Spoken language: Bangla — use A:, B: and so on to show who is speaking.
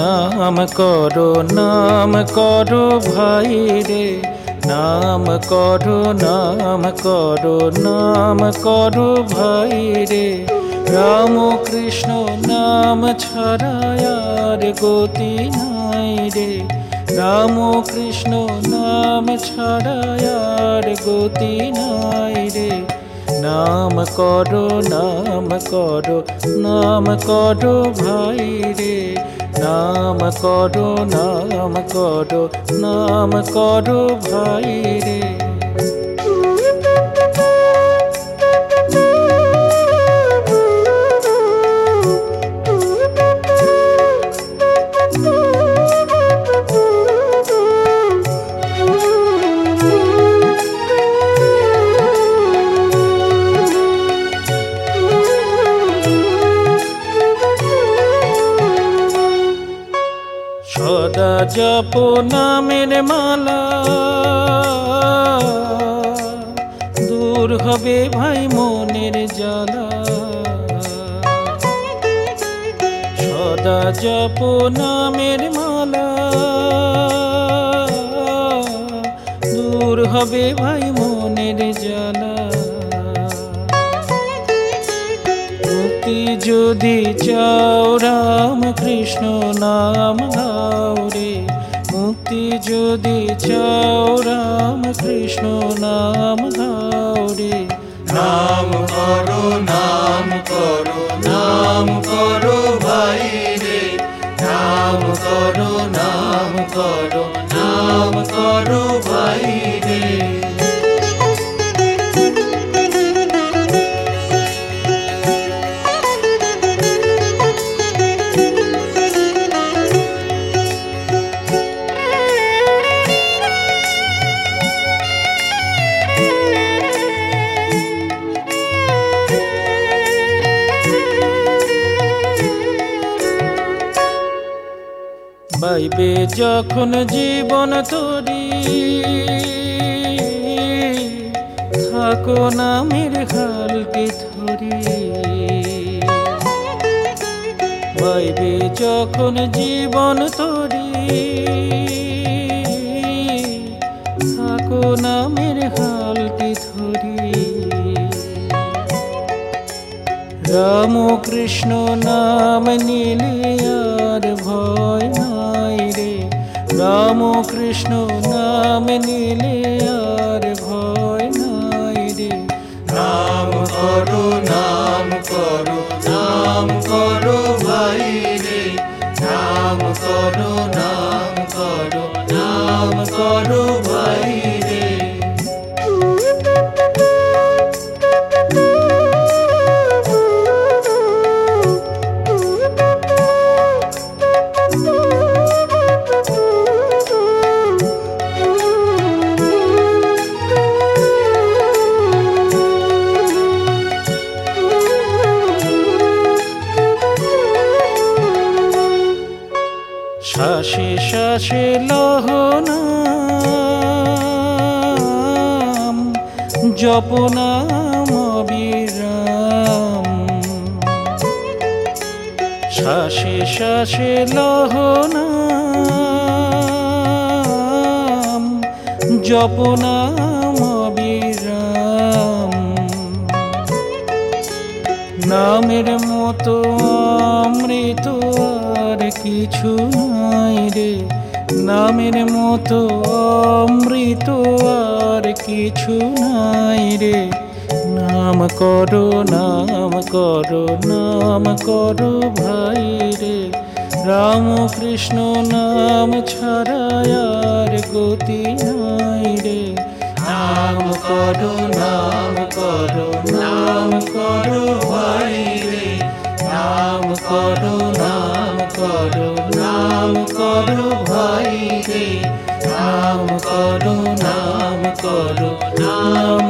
A: নাম করো ভাই রে, নাম করো ভাই রে। রাম কৃষ্ণ নাম ছাড়া আর গতি নাই রে, রাম কৃষ্ণ নাম ছাড়া আর গতি নাই রে। নাম করো ভাই রে, নাম করো ভাই রে। সদা জপ নামের মালা, দূর হবে ভাই মনের জ্বালা। সদা জপ নামের মালা, দূর হবে ভাই মনের জ্বালা। মুক্তি যদি চাও রাম কৃষ্ণ নাম গাও রে, মুক্তি যদি চাও রাম কৃষ্ণ নাম গাও রে।
B: নাম করো ভাই রে, নাম করো ভাই রে।
A: পাইবে যখন জীবন তরি, থাকো নামের হালকে ধরি। পাইবে যখন জীবন তরি, থাকো নামের হালকে ধরি। রাম কৃষ্ণ নাম নিলে আর ভয় নাই রে, রাম কৃষ্ণ নাম নিলে আর ভয় নাই রে।
B: নাম করো ভাই রে, নাম করো ভাই রে।
A: শ্বাসে শ্বাসে লহ নাম, জপ নাম অবিরাম। শ্বাসে শ্বাসে লহ নাম, জপ নাম অবিরাম। নামের মতো অমৃত আর কিছু নাই রে, নামের মতো অমৃত আর কিছু নাই রে। নাম করো ভাই রে, রাম কৃষ্ণ নাম ছাড়া আর গতি নাই রে।
B: নাম করো ভাই রে, নাম করো ভাই রে। নাম করো